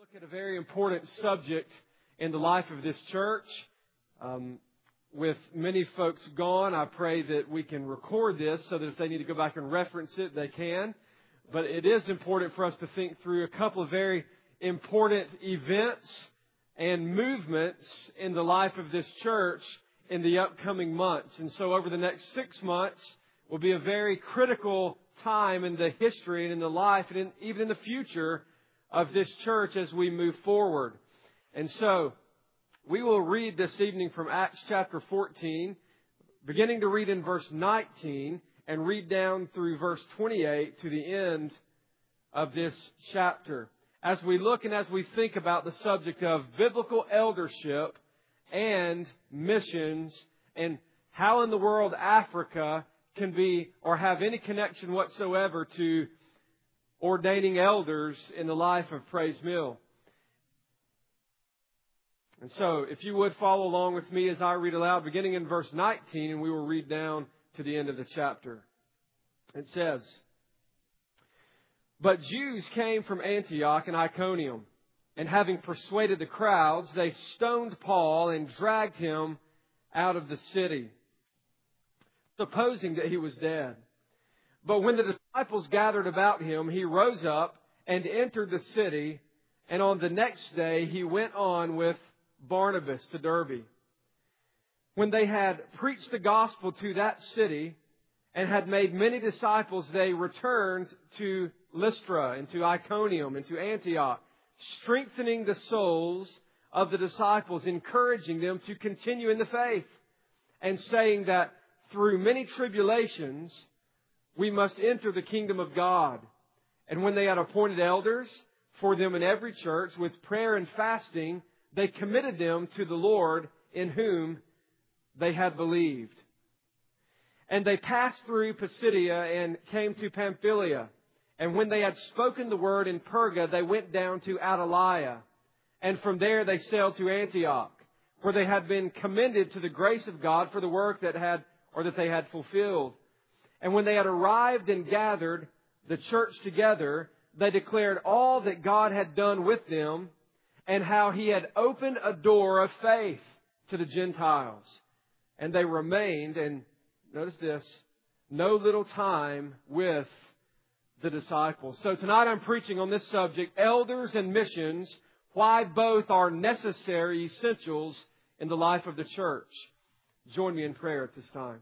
look at a very important subject in the life of this church. With many folks gone, I pray that we can record this so that if they need to go back and reference it, they can. But it is important for us to think through a couple of very important events and movements in the life of this church in the upcoming months. And so over the next 6 months will be a very critical time in the history and in the life and even in the future of this church as we move forward. And so we will read this evening from Acts chapter 14, beginning to read in verse 19 and read down through verse 28 to the end of this chapter. As we look and as we think about the subject of biblical eldership and missions and how in the world Africa can be or have any connection whatsoever to ordaining elders in the life of Praise Mill. And so, if you would follow along with me as I read aloud, beginning in verse 19, and we will read down to the end of the chapter. It says, "But Jews came from Antioch and Iconium, and having persuaded the crowds, they stoned Paul and dragged him out of the city, supposing that he was dead. But when the disciples gathered about him, he rose up and entered the city, and on the next day he went on with Barnabas to Derbe. When they had preached the gospel to that city and had made many disciples, they returned to Lystra and to Iconium and to Antioch, strengthening the souls of the disciples, encouraging them to continue in the faith, and saying that through many tribulations we must enter the kingdom of God. And when they had appointed elders for them in every church, with prayer and fasting, they committed them to the Lord in whom they had believed. And they passed through Pisidia and came to Pamphylia. And when they had spoken the word in Perga, they went down to Attalia. And from there they sailed to Antioch, where they had been commended to the grace of God for the work that they had fulfilled. And when they had arrived and gathered the church together, they declared all that God had done with them and how He had opened a door of faith to the Gentiles. And they remained, and notice this, no little time with the disciples." So tonight I'm preaching on this subject, elders and missions, why both are necessary essentials in the life of the church. Join me in prayer at this time.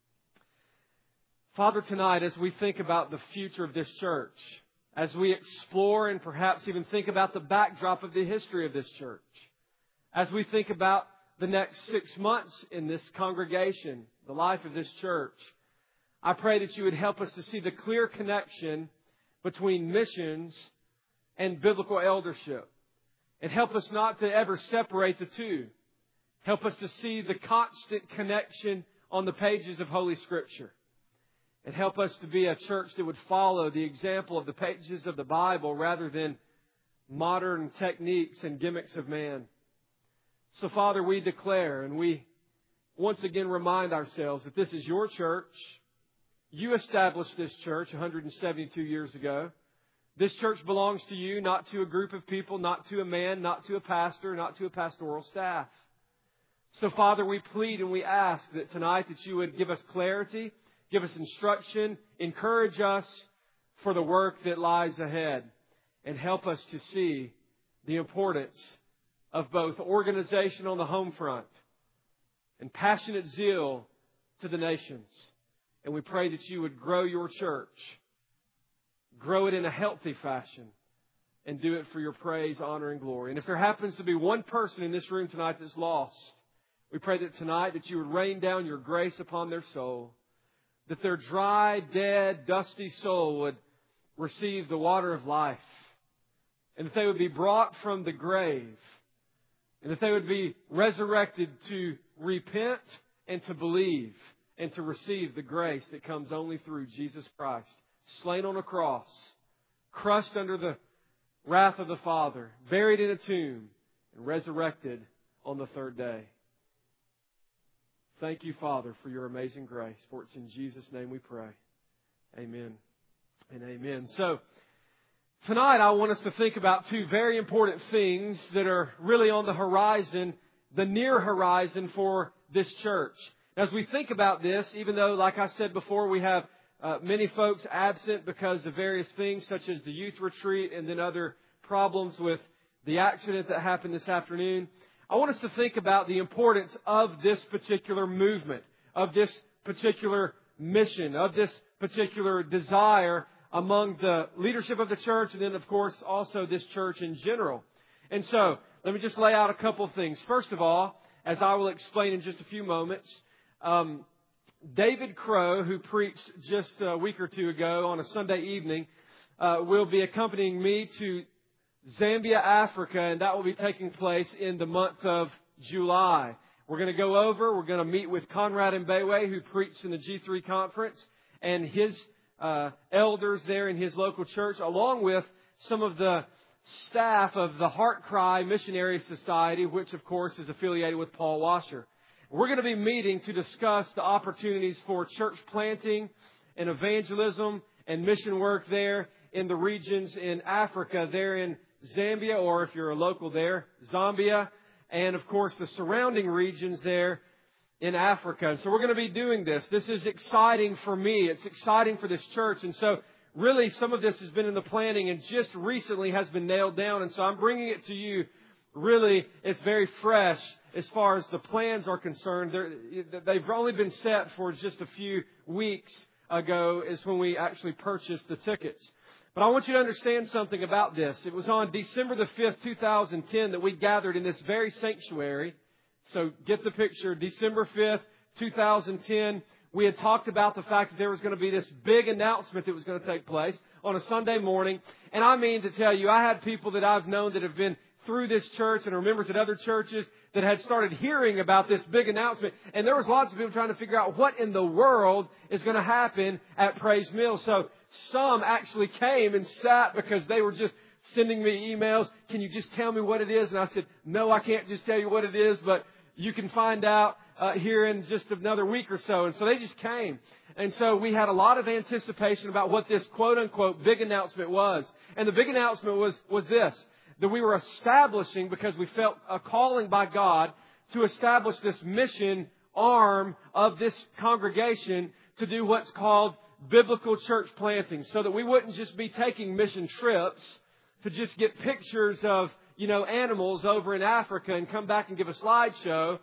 Father, tonight as we think about the future of this church, as we explore and perhaps even think about the backdrop of the history of this church, as we think about the next 6 months in this congregation, the life of this church, I pray that you would help us to see the clear connection between missions and biblical eldership. And help us not to ever separate the two. Help us to see the constant connection on the pages of Holy Scripture. And help us to be a church that would follow the example of the pages of the Bible rather than modern techniques and gimmicks of man. So, Father, we declare and we once again remind ourselves that this is your church. You established this church 172 years ago. This church belongs to you, not to a group of people, not to a man, not to a pastor, not to a pastoral staff. So, Father, we plead and we ask that tonight that you would give us clarity, give us instruction, encourage us for the work that lies ahead, and help us to see the importance of both organization on the home front and passionate zeal to the nations. And we pray that you would grow your church, grow it in a healthy fashion, and do it for your praise, honor, and glory. And if there happens to be one person in this room tonight that's lost, we pray that tonight that you would rain down your grace upon their soul, that their dry, dead, dusty soul would receive the water of life, and that they would be brought from the grave, and that they would be resurrected to repent and to believe and to receive the grace that comes only through Jesus Christ, slain on a cross, crushed under the wrath of the Father, buried in a tomb, and resurrected on the third day. Thank you, Father, for your amazing grace. For it's in Jesus' name we pray. Amen and amen. So, Tonight, I want us to think about two very important things that are really on the horizon, the near horizon for this church. As we think about this, even though, like I said before, we have many folks absent because of various things such as the youth retreat and then other problems with the accident that happened this afternoon, I want us to think about the importance of this particular movement, of this particular mission, of this particular desire among the leadership of the church, and then, of course, also this church in general. And so, let me just lay out a couple of things. First of all, as I will explain in just a few moments, David Crow, who preached just a week or two ago on a Sunday evening, will be accompanying me to Zambia, Africa, and that will be taking place in the month of July. We're going to go over, we're going to meet with Conrad Mbewe, who preached in the G3 conference, and his elders there in his local church, along with some of the staff of the Heart Cry Missionary Society, which of course is affiliated with Paul Washer. We're going to be meeting to discuss the opportunities for church planting and evangelism and mission work there in the regions in Africa, there in Zambia, or if you're a local there, Zambia, and of course the surrounding regions there in Africa. And so we're going to be doing this. This is exciting for me. It's exciting for this church. And so really some of this has been in the planning and just recently has been nailed down. And so I'm bringing it to you. Really, it's very fresh as far as the plans are concerned. They've only been set for just a few weeks ago is when we actually purchased the tickets. But I want you to understand something about this. It was on December the 5th, 2010 that we gathered in this very sanctuary. So get the picture. December 5th, 2010, we had talked about the fact that there was going to be this big announcement that was going to take place on a Sunday morning. And I mean to tell you, I had people that I've known that have been through this church and are members at other churches that had started hearing about this big announcement. And there was lots of people trying to figure out what in the world is going to happen at Praise Mill. So some actually came and sat because they were just sending me emails. Can you just tell me what it is? And I said, no, I can't just tell you what it is, but you can find out here in just another week or so. And so they just came. And so we had a lot of anticipation about what this quote-unquote big announcement was. And the big announcement was this, that we were establishing, because we felt a calling by God to establish this mission arm of this congregation to do what's called biblical church planting, so that we wouldn't just be taking mission trips to just get pictures of, animals over in Africa and come back and give a slideshow,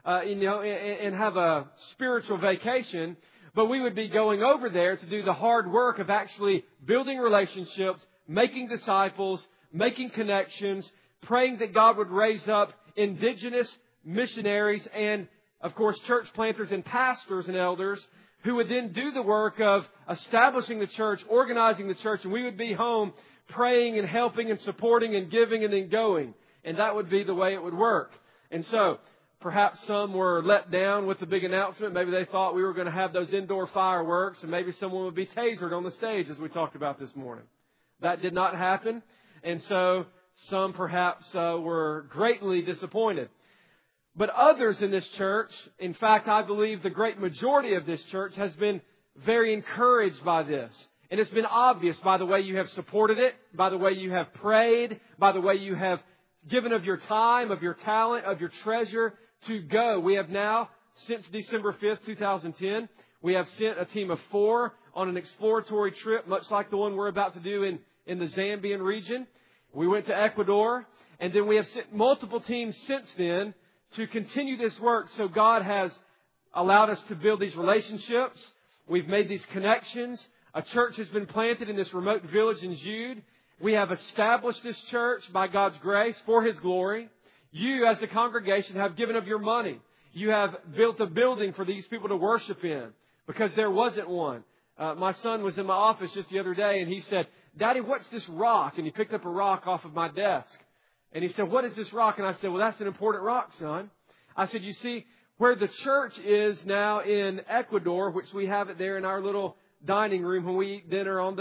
and have a spiritual vacation. But we would be going over there to do the hard work of actually building relationships, making disciples, making connections, praying that God would raise up indigenous missionaries and, of course, church planters and pastors and elders who would then do the work of establishing the church, organizing the church, and we would be home praying and helping and supporting and giving and then going. And that would be the way it would work. And so perhaps some were let down with the big announcement. Maybe they thought we were going to have those indoor fireworks and maybe someone would be tasered on the stage, as we talked about this morning. That did not happen. And so some perhaps were greatly disappointed. But others in this church, in fact, I believe the great majority of this church has been very encouraged by this. And it's been obvious by the way you have supported it, by the way you have prayed, by the way you have given of your time, of your talent, of your treasure to go. We have now, since December 5th, 2010, we have sent a team of 4 on an exploratory trip, much like the one we're about to do in the Zambian region. We went to Ecuador, and then we have sent multiple teams since then to continue this work. So God has allowed us to build these relationships. We've made these connections. A church has been planted in this remote village in Jude. We have established this church by God's grace for His glory. You, as a congregation, have given of your money. You have built a building for these people to worship in because there wasn't one. My son was in my office just the other day, and he said, "Daddy, what's this rock?" And he picked up a rock off of my desk. And he said, "What is this rock?" And I said, "Well, that's an important rock, son." I said, "You see, where the church is now in Ecuador, which we have it there in our little dining room when we eat dinner on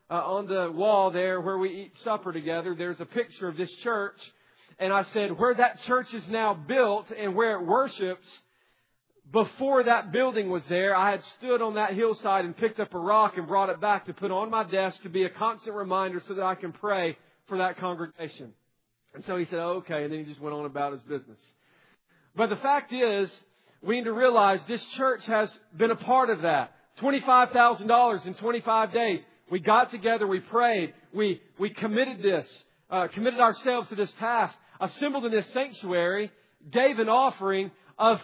the wall there where we eat supper together, there's a picture of this church." And I said, where that church is now built and where it worships, before that building was there, I had stood on that hillside and picked up a rock and brought it back to put on my desk to be a constant reminder so that I can pray for that congregation. And so he said, oh, okay. And then he just went on about his business. But the fact is, we need to realize this church has been a part of that. $25,000 in 25 days. We got together, we prayed, we committed ourselves to this task, assembled in this sanctuary, gave an offering of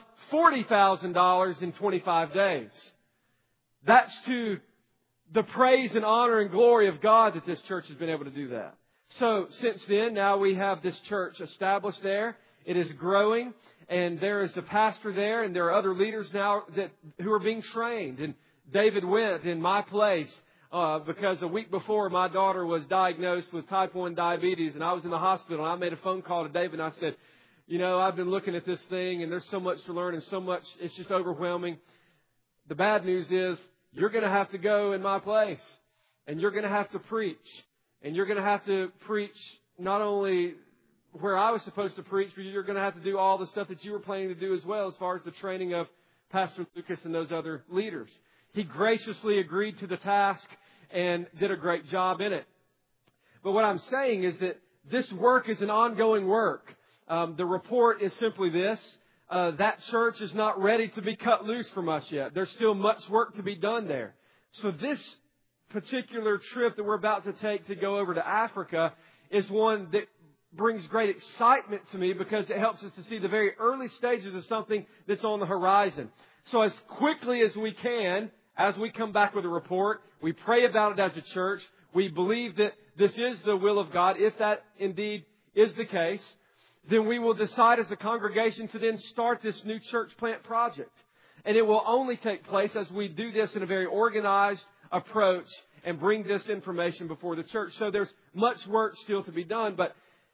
$40,000 in 25 days. That's to the praise and honor and glory of God that this church has been able to do that. So since then, now we have this church established there. It is growing, and there is a pastor there, and there are other leaders now who are being trained. And David went in my place because a week before my daughter was diagnosed with type 1 diabetes, and I was in the hospital, and I made a phone call to David, and I said, I've been looking at this thing, and there's so much to learn and so much, it's just overwhelming. The bad news is you're going to have to go in my place, and you're going to have to preach. And you're going to have to preach not only where I was supposed to preach, but you're going to have to do all the stuff that you were planning to do as well as far as the training of Pastor Lucas and those other leaders. He graciously agreed to the task and did a great job in it. But what I'm saying is that this work is an ongoing work. The report is simply this. That church is not ready to be cut loose from us yet. There's still much work to be done there. So this particular trip that we're about to take to go over to Africa is one that brings great excitement to me because it helps us to see the very early stages of something that's on the horizon. So as quickly as we can, as we come back with a report, we pray about it as a church. We believe that this is the will of God. If that indeed is the case, then we will decide as a congregation to then start this new church plant project. And it will only take place as we do this in a very organized approach and bring this information before the church. So there's much work still to be done, but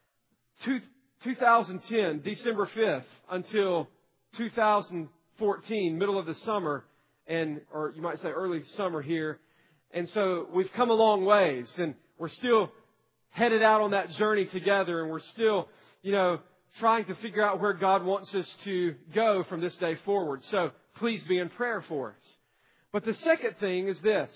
2010, December 5th until 2014, middle of the summer, or you might say early summer here. And so we've come a long ways, and we're still headed out on that journey together, and we're still, trying to figure out where God wants us to go from this day forward. So please be in prayer for us. But the second thing is this.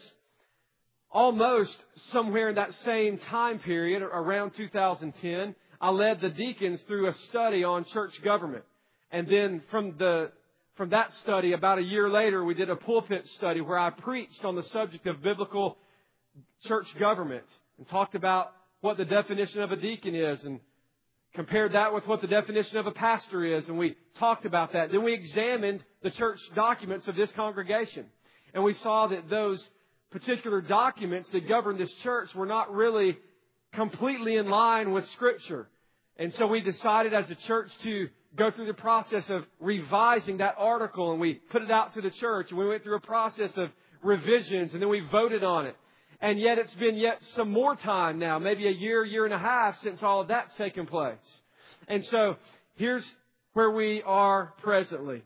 Almost somewhere in that same time period, around 2010, I led the deacons through a study on church government. And then from that study, about a year later, we did a pulpit study where I preached on the subject of biblical church government and talked about what the definition of a deacon is and compared that with what the definition of a pastor is. And we talked about that. Then we examined the church documents of this congregation. And we saw that those particular documents that govern this church were not really completely in line with Scripture. And so we decided as a church to go through the process of revising that article, and we put it out to the church, and we went through a process of revisions, and then we voted on it. And yet it's been yet some more time now, maybe a year and a half since all of that's taken place. And so here's where we are presently.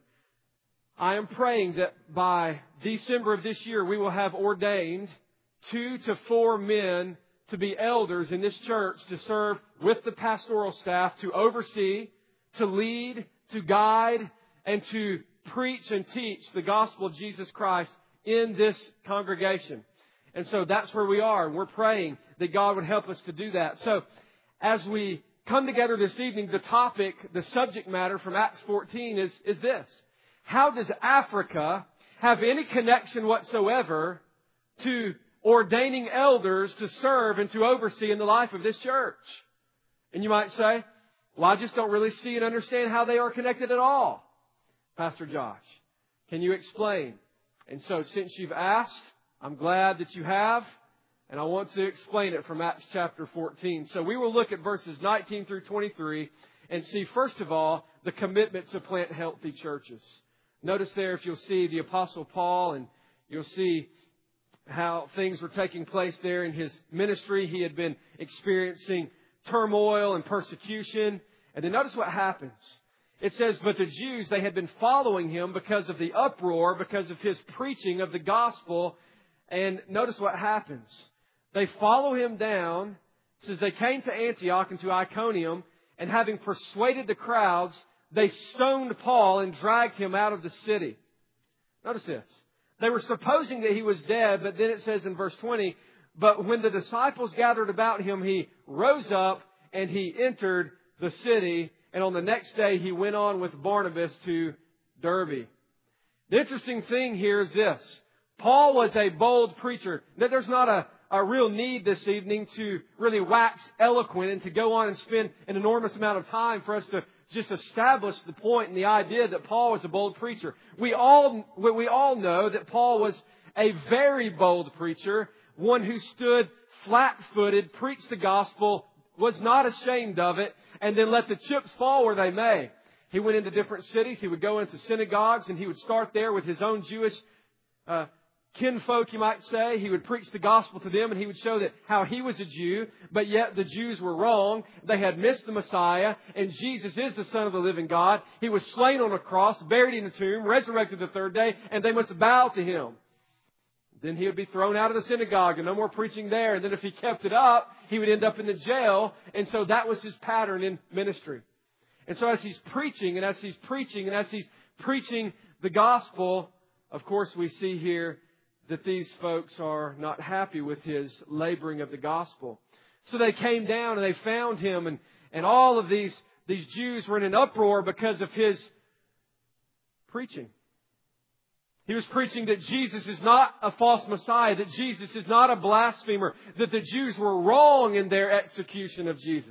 I am praying that by December of this year, we will have ordained 2 to 4 men to be elders in this church to serve with the pastoral staff, to oversee, to lead, to guide, and to preach and teach the gospel of Jesus Christ in this congregation. And so that's where we are. And we're praying that God would help us to do that. So as we come together this evening, the subject matter from Acts 14 is this. How does Africa have any connection whatsoever to ordaining elders to serve and to oversee in the life of this church? And you might say, well, I just don't really see and understand how they are connected at all. Pastor Josh, can you explain? And so since you've asked, I'm glad that you have, and I want to explain it from Acts chapter 14. So we will look at verses 19 through 23 and see, first of all, the commitment to plant healthy churches. Notice there, if you'll see the Apostle Paul, and you'll see how things were taking place there in his ministry. He had been experiencing turmoil and persecution. And then notice what happens. It says, but the Jews, they had been following him because of the uproar, because of his preaching of the gospel. And notice what happens. They follow him down. It says they came to Antioch and to Iconium, and having persuaded the crowds, they stoned Paul and dragged him out of the city. Notice this. They were supposing that he was dead, but then it says in verse 20, but when the disciples gathered about him, he rose up and he entered the city. And on the next day, he went on with Barnabas to Derbe. The interesting thing here is this. Paul was a bold preacher. There's not a real need this evening to really wax eloquent and to go on and spend an enormous amount of time for us to just establish the point and the idea that Paul was a bold preacher. We all know that Paul was a very bold preacher, one who stood flat-footed, preached the gospel, was not ashamed of it, and then let the chips fall where they may. He went into different cities. He would go into synagogues, and he would start there with his own Jewish kinfolk, you might say. He would preach the gospel to them, and he would show that how he was a Jew, but yet the Jews were wrong. They had missed the Messiah, and Jesus is the Son of the living God. He was slain on a cross, buried in a tomb, resurrected the third day, and they must bow to him. Then he would be thrown out of the synagogue and no more preaching there. And then if he kept it up, he would end up in the jail. And so that was his pattern in ministry. And so as he's preaching and as he's preaching and as he's preaching the gospel, of course we see here that these folks are not happy with his laboring of the gospel. So they came down and they found him, and all of these Jews were in an uproar because of his preaching. He was preaching that Jesus is not a false Messiah, that Jesus is not a blasphemer, that the Jews were wrong in their execution of Jesus.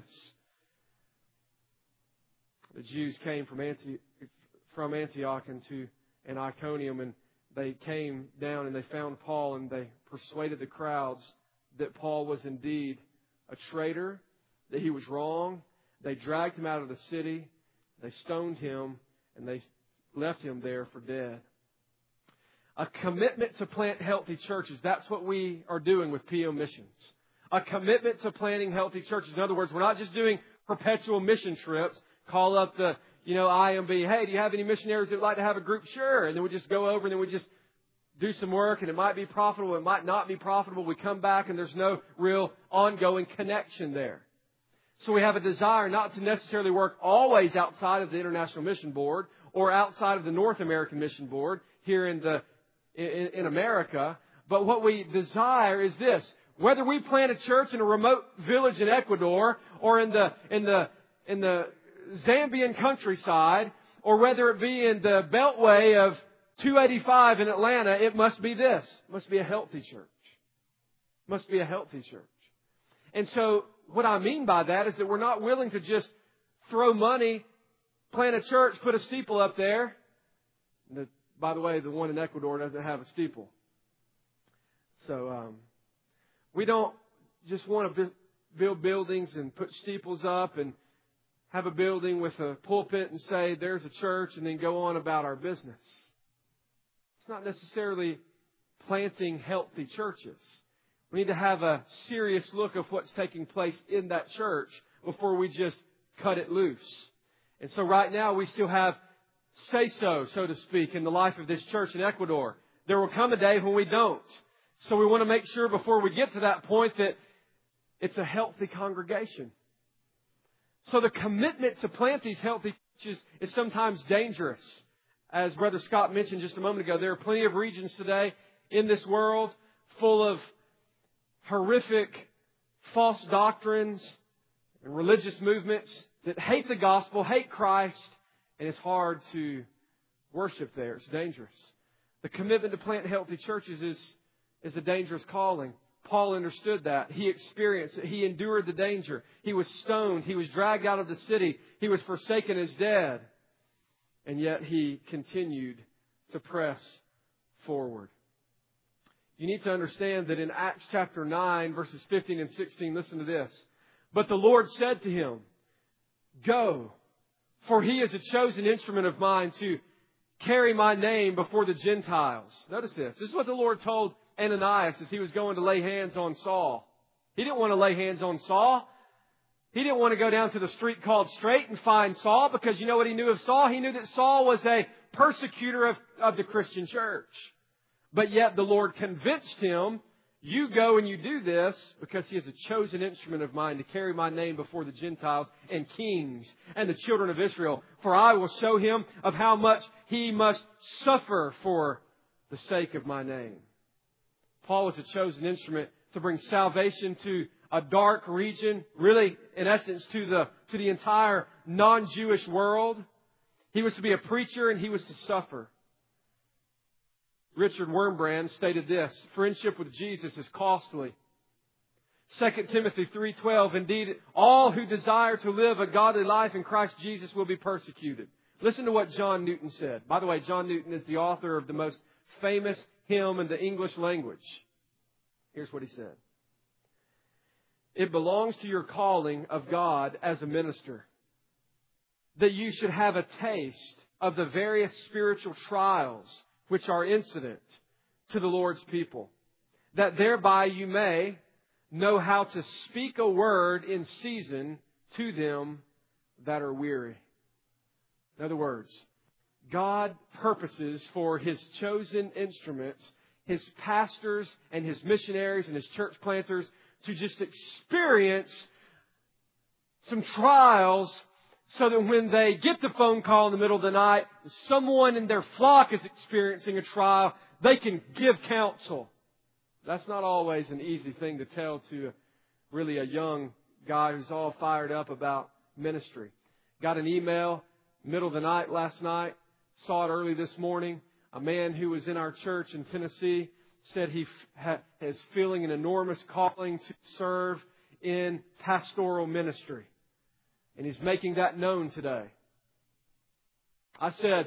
The Jews came from Antioch and Iconium, and they came down and they found Paul, and they persuaded the crowds that Paul was indeed a traitor, that he was wrong. They dragged him out of the city, they stoned him, and they left him there for dead. A commitment to plant healthy churches. That's what we are doing with PM Missions. A commitment to planting healthy churches. In other words, we're not just doing perpetual mission trips. Call up the, IMB. Hey, do you have any missionaries that would like to have a group? Sure. And then we just go over and then we just do some work, and it might be profitable. It might not be profitable. We come back and there's no real ongoing connection there. So we have a desire not to necessarily work always outside of the International Mission Board or outside of the North American Mission Board here in America, but what we desire is this: whether we plant a church in a remote village in Ecuador or in the Zambian countryside, or whether it be in the beltway of 285 in Atlanta, it must be this. It must be a healthy church. It must be a healthy church. And so what I mean by that is that we're not willing to just throw money, plant a church, put a steeple up there. By the way, the one in Ecuador doesn't have a steeple. So we don't just want to build buildings and put steeples up and have a building with a pulpit and say there's a church and then go on about our business. It's not necessarily planting healthy churches. We need to have a serious look of what's taking place in that church before we just cut it loose. And so right now we still have say-so to speak, in the life of this church in Ecuador. There will come a day when we don't. So we want to make sure before we get to that point that it's a healthy congregation. So the commitment to plant these healthy churches is sometimes dangerous. As Brother Scott mentioned just a moment ago, there are plenty of regions today in this world full of horrific false doctrines and religious movements that hate the gospel, hate Christ, and it's hard to worship there. It's dangerous. The commitment to plant healthy churches is a dangerous calling. Paul understood that. He experienced it. He endured the danger. He was stoned. He was dragged out of the city. He was forsaken as dead. And yet he continued to press forward. You need to understand that in Acts chapter 9, verses 15 and 16, listen to this. But the Lord said to him, "Go, for he is a chosen instrument of mine to carry my name before the Gentiles." Notice this. This is what the Lord told Ananias as he was going to lay hands on Saul. He didn't want to lay hands on Saul. He didn't want to go down to the street called Straight and find Saul, because you know what he knew of Saul? He knew that Saul was a persecutor of the Christian church. But yet the Lord convinced him, you go and you do this because he is a chosen instrument of mine to carry my name before the Gentiles and kings and the children of Israel. For I will show him of how much he must suffer for the sake of my name. Paul was a chosen instrument to bring salvation to a dark region, really, in essence, to the entire non-Jewish world. He was to be a preacher and he was to suffer. Richard Wurmbrand stated this: friendship with Jesus is costly. 2 Timothy 3:12, indeed, all who desire to live a godly life in Christ Jesus will be persecuted. Listen to what John Newton said. By the way, John Newton is the author of the most famous hymn in the English language. Here's what he said. It belongs to your calling of God as a minister that you should have a taste of the various spiritual trials which are incident to the Lord's people, that thereby you may know how to speak a word in season to them that are weary. In other words, God purposes for His chosen instruments, His pastors and His missionaries and His church planters, to just experience some trials so that when they get the phone call in the middle of the night, someone in their flock is experiencing a trial, they can give counsel. That's not always an easy thing to tell to really a young guy who's all fired up about ministry. Got an email middle of the night last night, saw it early this morning. A man who was in our church in Tennessee said he is feeling an enormous calling to serve in pastoral ministry. And he's making that known today. I said,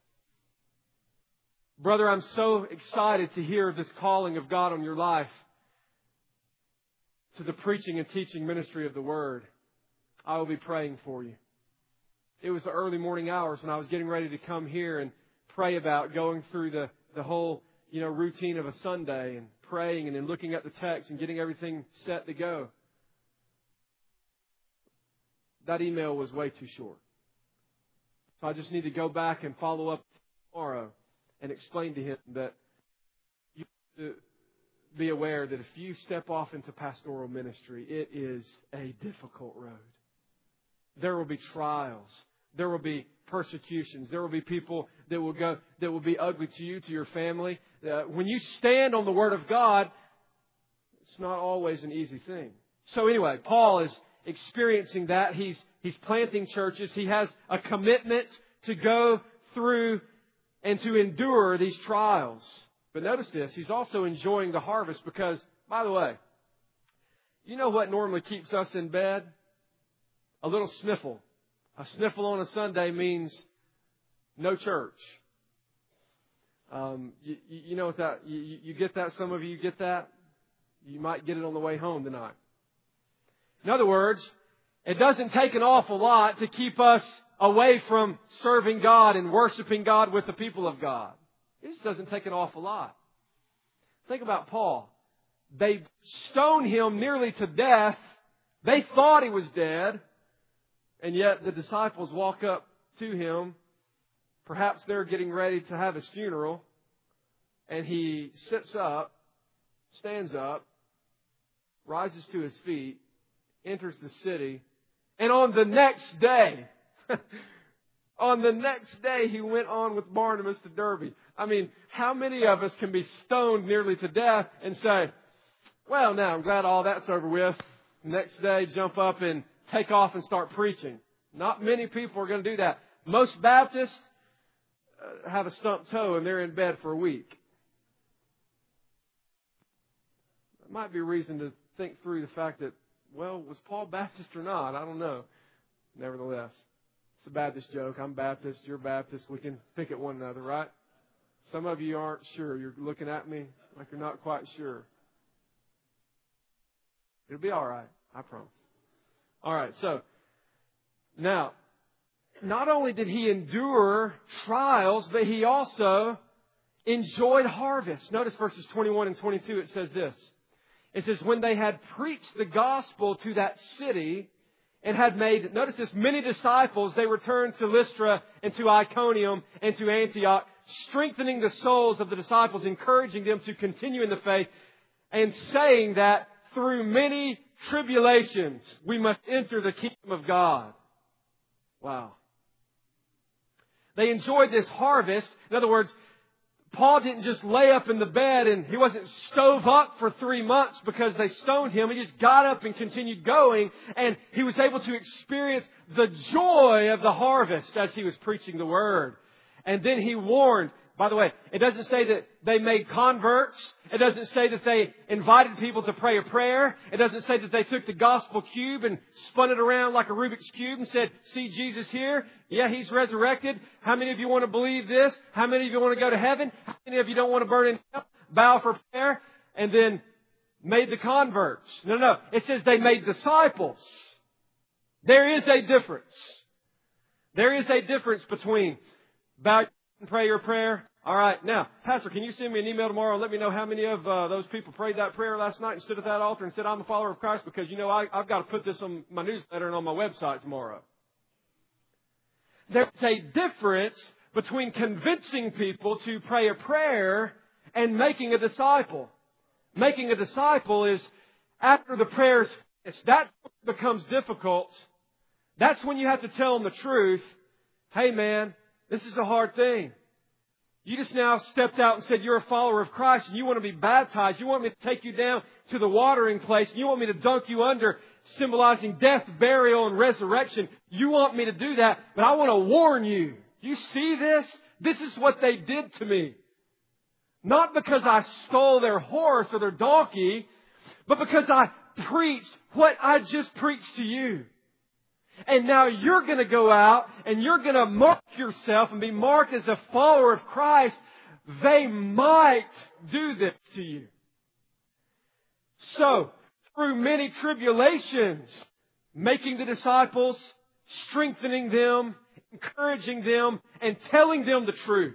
brother, I'm so excited to hear this calling of God on your life to the preaching and teaching ministry of the Word. I will be praying for you. It was the early morning hours when I was getting ready to come here and pray about going through the whole routine of a Sunday and praying and then looking at the text and getting everything set to go. That email was way too short. So I just need to go back and follow up tomorrow and explain to him that you have to be aware that if you step off into pastoral ministry, it is a difficult road. There will be trials. There will be persecutions. There will be people that will be ugly to you, to your family. When you stand on the Word of God, it's not always an easy thing. So anyway, Paul is experiencing that. He's planting churches. He has a commitment to go through and to endure these trials. But notice this, he's also enjoying the harvest because, by the way, you know what normally keeps us in bed? A little sniffle. A sniffle on a Sunday means no church. You know what that, you get that? Some of you get that? You might get it on the way home tonight. In other words, it doesn't take an awful lot to keep us away from serving God and worshiping God with the people of God. It just doesn't take an awful lot. Think about Paul. They stoned him nearly to death. They thought he was dead. And yet the disciples walk up to him. Perhaps they're getting ready to have his funeral. And he sits up, stands up, rises to his feet, enters the city. And on the next day, he went on with Barnabas to Derbe. I mean, how many of us can be stoned nearly to death and say, well, now I'm glad all that's over with. Next day, jump up and take off and start preaching. Not many people are going to do that. Most Baptists have a stumped toe and they're in bed for a week. That might be a reason to think through the fact that, well, was Paul Baptist or not? I don't know. Nevertheless, it's a Baptist joke. I'm Baptist. You're Baptist. We can pick at one another, right? Some of you aren't sure. You're looking at me like you're not quite sure. It'll be all right. I promise. All right. So now, not only did he endure trials, but he also enjoyed harvest. Notice verses 21 and 22. It says this. It says, when they had preached the gospel to that city and had made, notice this, many disciples, they returned to Lystra and to Iconium and to Antioch, strengthening the souls of the disciples, encouraging them to continue in the faith, and saying that through many tribulations we must enter the kingdom of God. Wow. They enjoyed this harvest. In other words, Paul didn't just lay up in the bed and he wasn't stove up for 3 months because they stoned him. He just got up and continued going, and he was able to experience the joy of the harvest as he was preaching the Word. And then he warned. By the way, it doesn't say that they made converts. It doesn't say that they invited people to pray a prayer. It doesn't say that they took the gospel cube and spun it around like a Rubik's Cube and said, see Jesus here? Yeah, He's resurrected. How many of you want to believe this? How many of you want to go to heaven? How many of you don't want to burn in hell? Bow for prayer. And then made the converts. No. It says they made disciples. There is a difference. There is a difference between bow and pray your prayer. All right. Now, Pastor, can you send me an email tomorrow and let me know how many of those people prayed that prayer last night and stood at that altar and said, I'm a follower of Christ, because, I've got to put this on my newsletter and on my website tomorrow. There's a difference between convincing people to pray a prayer and making a disciple. Making a disciple is after the prayer is finished. That becomes difficult. That's when you have to tell them the truth. Hey, man, this is a hard thing. You just now stepped out and said you're a follower of Christ and you want to be baptized. You want me to take you down to the watering place and you want me to dunk you under, symbolizing death, burial, and resurrection. You want me to do that, but I want to warn you. You see this? This is what they did to me. Not because I stole their horse or their donkey, but because I preached what I just preached to you. And now you're going to go out and you're going to mark yourself and be marked as a follower of Christ. They might do this to you. So, through many tribulations, making the disciples, strengthening them, encouraging them, and telling them the truth.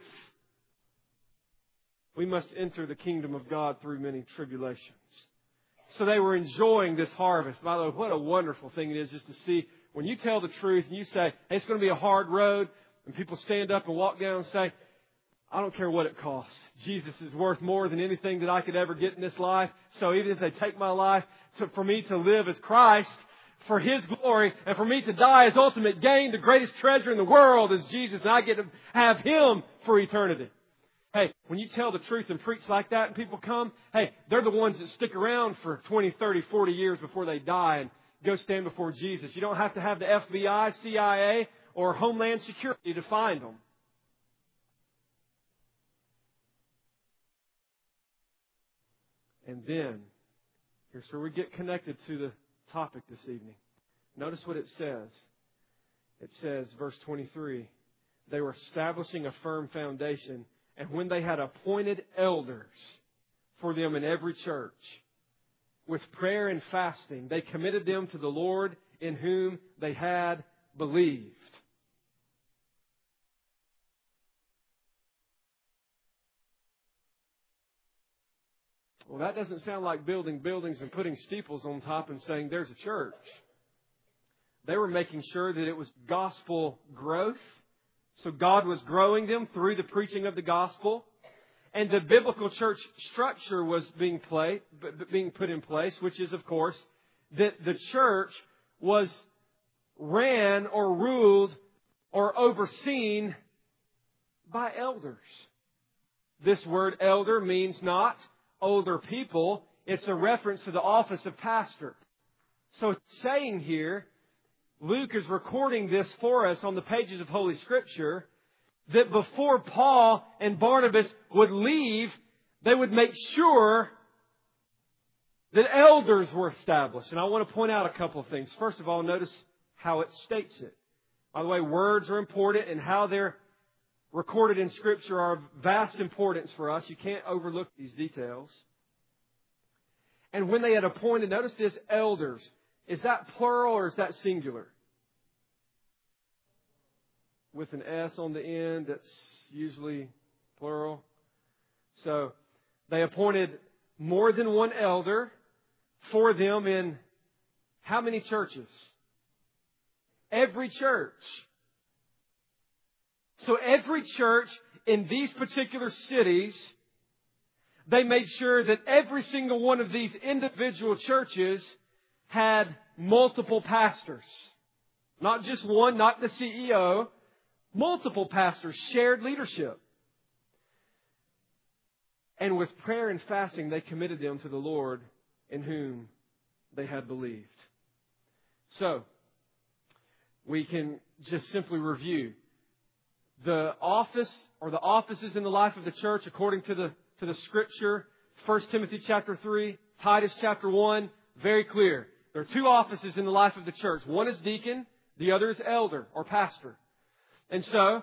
We must enter the kingdom of God through many tribulations. So they were enjoying this harvest. By the way, what a wonderful thing it is just to see when you tell the truth and you say, hey, it's going to be a hard road, and people stand up and walk down and say, I don't care what it costs. Jesus is worth more than anything that I could ever get in this life. So even if they take my life, for me to live as Christ, for His glory, and for me to die as ultimate gain, the greatest treasure in the world is Jesus, and I get to have Him for eternity. Hey, when you tell the truth and preach like that and people come, hey, they're the ones that stick around for 20, 30, 40 years before they die and go stand before Jesus. You don't have to have the FBI, CIA, or Homeland Security to find them. And then, here's where we get connected to the topic this evening. Notice what it says. It says, verse 23, they were establishing a firm foundation, and when they had appointed elders for them in every church, with prayer and fasting, they committed them to the Lord in whom they had believed. Well, that doesn't sound like building buildings and putting steeples on top and saying there's a church. They were making sure that it was gospel growth. So God was growing them through the preaching of the gospel. And the biblical church structure was being put in place, which is, of course, that the church was ran or ruled or overseen by elders. This word elder means not older people. It's a reference to the office of pastor. So it's saying here, Luke is recording this for us on the pages of Holy Scripture, that before Paul and Barnabas would leave, they would make sure that elders were established. And I want to point out a couple of things. First of all, notice how it states it. By the way, words are important, and how they're recorded in Scripture are of vast importance for us. You can't overlook these details. And when they had appointed, notice this, elders. Is that plural or is that singular? With an S on the end, that's usually plural. So they appointed more than one elder for them in how many churches? Every church. So every church in these particular cities, they made sure that every single one of these individual churches had multiple pastors. Not just one, not the CEO. Multiple pastors, shared leadership. And with prayer and fasting, they committed them to the Lord in whom they had believed. So, we can just simply review the office or the offices in the life of the church according to the Scripture. 1 Timothy chapter 3, Titus chapter 1, very clear. There are two offices in the life of the church. One is deacon, the other is elder or pastor. And so,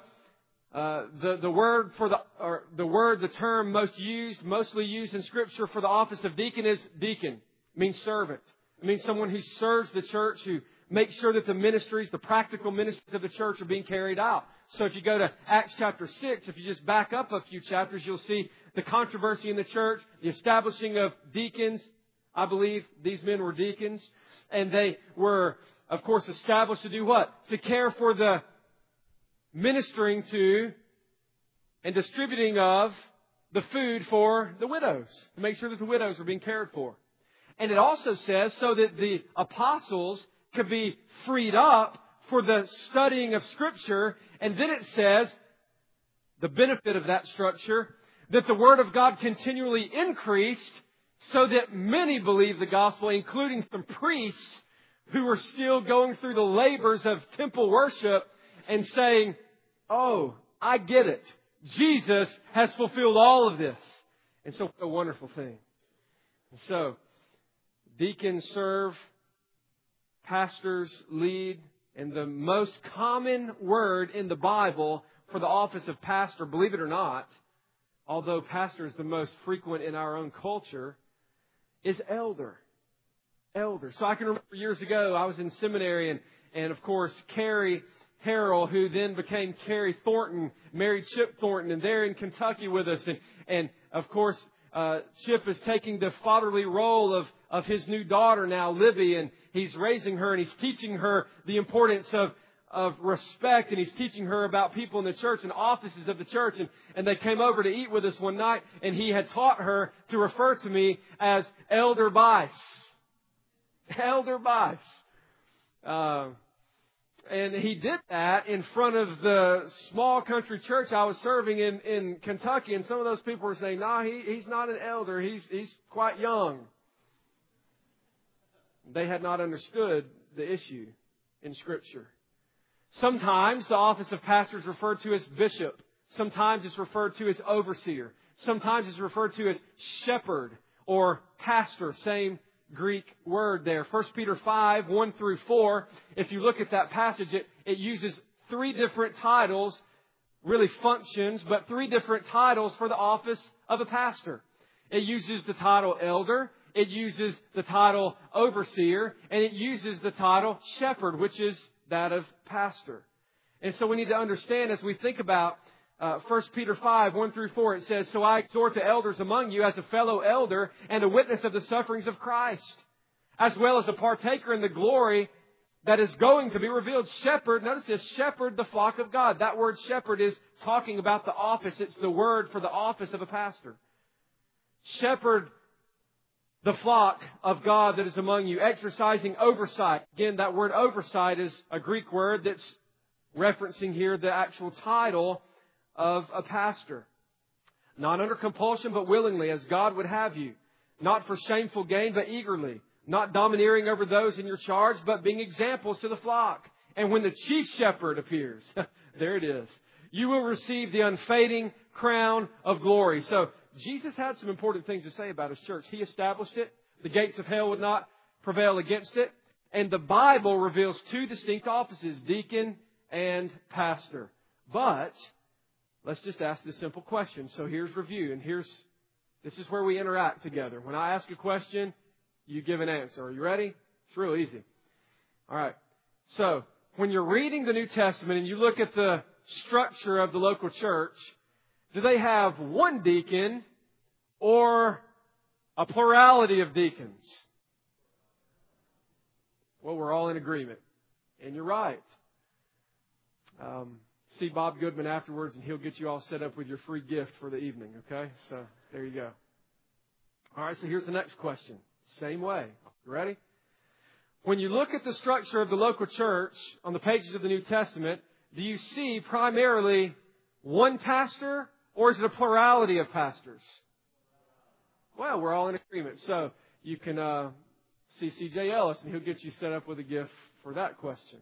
the term mostly used in Scripture for the office of deacon is deacon. It means servant. It means someone who serves the church, who makes sure that the ministries, the practical ministries of the church are being carried out. So if you go to Acts chapter 6, if you just back up a few chapters, you'll see the controversy in the church, the establishing of deacons. I believe these men were deacons. And they were, of course, established to do what? To care for the ministering to and distributing of the food for the widows. To make sure that the widows are being cared for. And it also says so that the apostles could be freed up for the studying of Scripture. And then it says, the benefit of that structure, that the Word of God continually increased so that many believed the gospel, including some priests who were still going through the labors of temple worship and saying, oh, I get it. Jesus has fulfilled all of this. And so, what a wonderful thing. And so, deacons serve, pastors lead, and the most common word in the Bible for the office of pastor, believe it or not, although pastor is the most frequent in our own culture, is elder. Elder. So I can remember years ago, I was in seminary and of course, Carrie Harrell, who then became Carrie Thornton, married Chip Thornton, and they're in Kentucky with us. And of course, Chip is taking the fatherly role of his new daughter now, Libby, and he's raising her and he's teaching her the importance of respect, and he's teaching her about people in the church and offices of the church. And they came over to eat with us one night, and he had taught her to refer to me as Elder Bice. Elder Bice. And he did that in front of the small country church I was serving in Kentucky. And some of those people were saying, nah, he's not an elder. He's quite young. They had not understood the issue in Scripture. Sometimes the office of pastor is referred to as bishop. Sometimes it's referred to as overseer. Sometimes it's referred to as shepherd or pastor. Same Greek word there. 1 Peter 5, 1 through 4. If you look at that passage, it uses three different titles, really functions, but three different titles for the office of a pastor. It uses the title elder, it uses the title overseer, and it uses the title shepherd, which is that of pastor. And so we need to understand as we think about 1 Peter 5, 1 through 4, it says, so I exhort the elders among you as a fellow elder and a witness of the sufferings of Christ, as well as a partaker in the glory that is going to be revealed. Shepherd, notice this, shepherd the flock of God. That word shepherd is talking about the office. It's the word for the office of a pastor. Shepherd the flock of God that is among you, exercising oversight. Again, that word oversight is a Greek word that's referencing here the actual title of a pastor. Not under compulsion, but willingly, as God would have you. Not for shameful gain, but eagerly. Not domineering over those in your charge, but being examples to the flock. And when the chief shepherd appears, there it is, you will receive the unfading crown of glory. So, Jesus had some important things to say about His church. He established it. The gates of hell would not prevail against it. And the Bible reveals two distinct offices, deacon and pastor. But let's just ask this simple question. So here's review, and this is where we interact together. When I ask a question, you give an answer. Are you ready? It's real easy. All right. So when you're reading the New Testament and you look at the structure of the local church, do they have one deacon or a plurality of deacons? Well, we're all in agreement. And you're right. See Bob Goodman afterwards and he'll get you all set up with your free gift for the evening, okay? So there you go. All right, so here's the next question. Same way. You ready? When you look at the structure of the local church on the pages of the New Testament, do you see primarily one pastor or is it a plurality of pastors? Well, we're all in agreement. So you can see C.J. Ellis, and he'll get you set up with a gift for that question.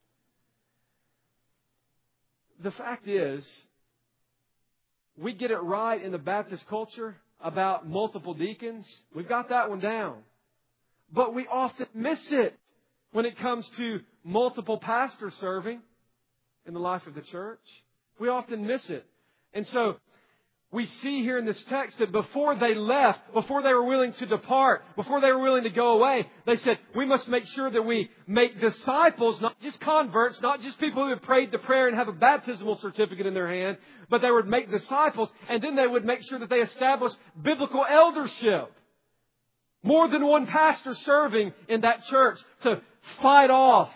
The fact is, we get it right in the Baptist culture about multiple deacons. We've got that one down. But we often miss it when it comes to multiple pastors serving in the life of the church. We often miss it. And so we see here in this text that before they left, before they were willing to depart, before they were willing to go away, they said, we must make sure that we make disciples, not just converts, not just people who have prayed the prayer and have a baptismal certificate in their hand, but they would make disciples, and then they would make sure that they established biblical eldership. More than one pastor serving in that church to fight off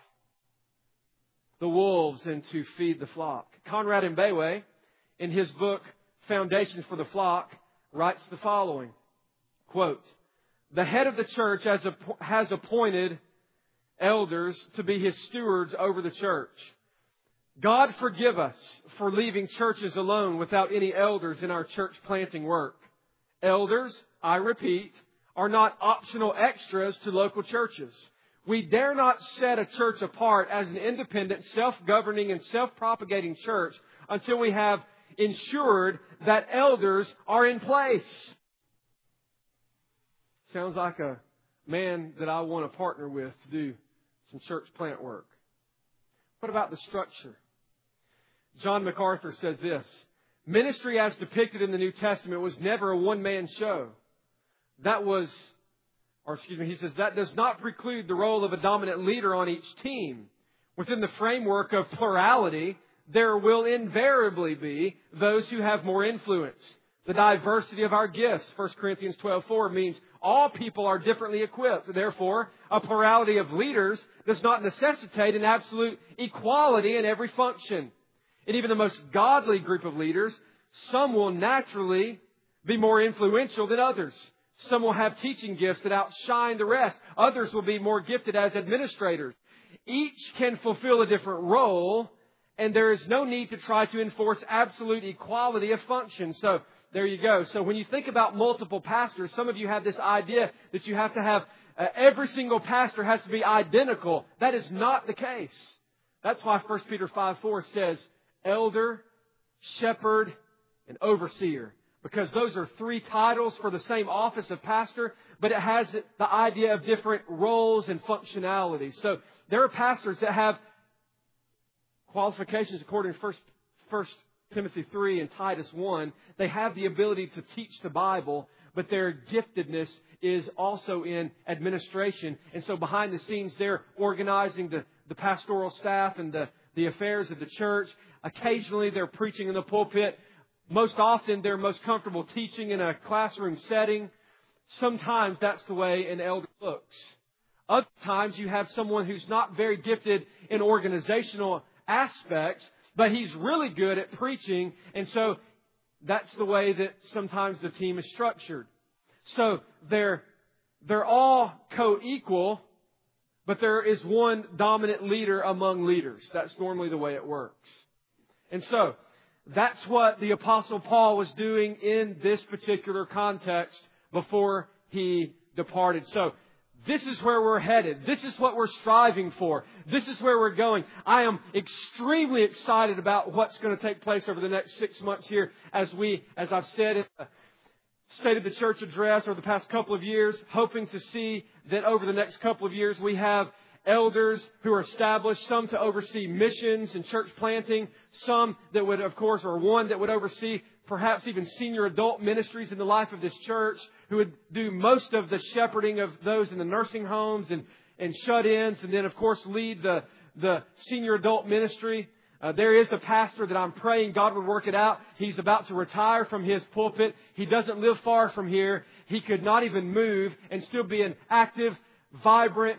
the wolves and to feed the flock. Conrad Mbewe, in his book, Foundations for the Flock, writes the following, quote, "The head of the church has appointed elders to be his stewards over the church. God forgive us for leaving churches alone without any elders in our church planting work. Elders, I repeat, are not optional extras to local churches. We dare not set a church apart as an independent, self-governing, and self-propagating church until we have ensured that elders are in place." Sounds like a man that I want to partner with to do some church plant work. What about the structure? John MacArthur says this, "Ministry as depicted in the New Testament was never a one-man show. He says, that does not preclude the role of a dominant leader on each team. Within the framework of plurality, there will invariably be those who have more influence. The diversity of our gifts, 1 Corinthians 12:4, means all people are differently equipped. Therefore, a plurality of leaders does not necessitate an absolute equality in every function. In even the most godly group of leaders, some will naturally be more influential than others. Some will have teaching gifts that outshine the rest. Others will be more gifted as administrators. Each can fulfill a different role, and there is no need to try to enforce absolute equality of function." So there you go. So when you think about multiple pastors, some of you have this idea that you have to have every single pastor has to be identical. That is not the case. That's why 1 Peter 5:4 says elder, shepherd, and overseer. Because those are three titles for the same office of pastor, but it has the idea of different roles and functionality. So there are pastors that have qualifications according to 1 Timothy 3 and Titus 1. They have the ability to teach the Bible, but their giftedness is also in administration. And so behind the scenes, they're organizing the pastoral staff and the affairs of the church. Occasionally, they're preaching in the pulpit. Most often, they're most comfortable teaching in a classroom setting. Sometimes that's the way an elder looks. Other times, you have someone who's not very gifted in organizational aspects, but he's really good at preaching. And so that's the way that sometimes the team is structured. So they're all co-equal, but there is one dominant leader among leaders. That's normally the way it works. And so that's what the Apostle Paul was doing in this particular context before he departed. So this is where we're headed. This is what we're striving for. This is where we're going. I am extremely excited about what's going to take place over the next 6 months here as I've said in the State of the Church address over the past couple of years, hoping to see that over the next couple of years we have elders who are established, some to oversee missions and church planting, some that would, of course, or one that would oversee perhaps even senior adult ministries in the life of this church, who would do most of the shepherding of those in the nursing homes and shut-ins, and then, of course, lead the senior adult ministry. There is a pastor that I'm praying God would work it out. He's about to retire from his pulpit. He doesn't live far from here. He could not even move and still be an active, vibrant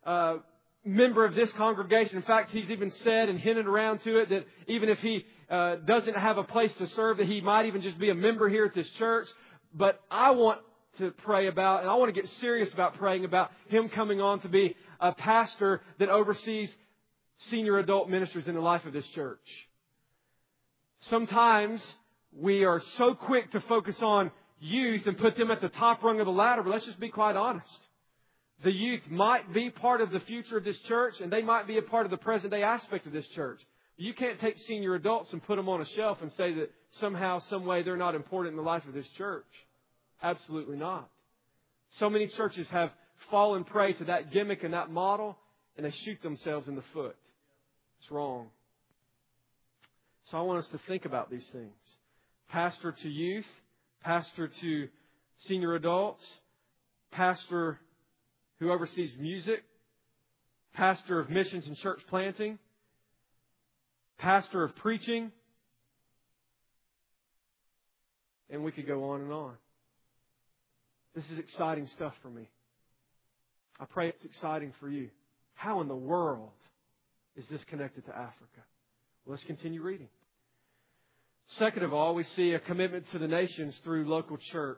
member of this congregation. In fact, he's even said and hinted around to it that even if he doesn't have a place to serve, that he might even just be a member here at this church. But I want to pray about, and I want to get serious about praying about him coming on to be a pastor that oversees senior adult ministers in the life of this church. Sometimes we are so quick to focus on youth and put them at the top rung of the ladder, but let's just be quite honest. The youth might be part of the future of this church, and they might be a part of the present-day aspect of this church. You can't take senior adults and put them on a shelf and say that somehow, some way, they're not important in the life of this church. Absolutely not. So many churches have fallen prey to that gimmick and that model, and they shoot themselves in the foot. It's wrong. So I want us to think about these things. Pastor to youth, pastor to senior adults, pastor who oversees music, pastor of missions and church planting, pastor of preaching, and we could go on and on. This is exciting stuff for me. I pray it's exciting for you. How in the world is this connected to Africa? Well, let's continue reading. Second of all, we see a commitment to the nations through local church.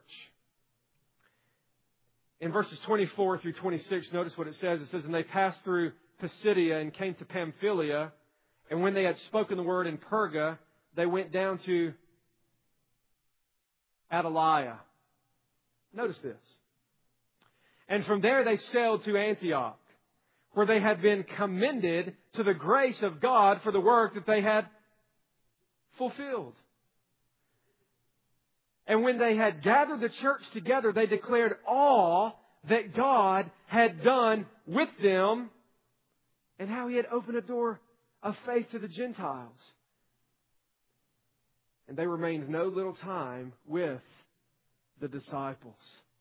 In verses 24 through 26, notice what it says. It says, "And they passed through Pisidia and came to Pamphylia. And when they had spoken the word in Perga, they went down to Attalia." Notice this. "And from there they sailed to Antioch, where they had been commended to the grace of God for the work that they had fulfilled. And when they had gathered the church together, they declared all that God had done with them and how He had opened a door of faith to the Gentiles. And they remained no little time with the disciples."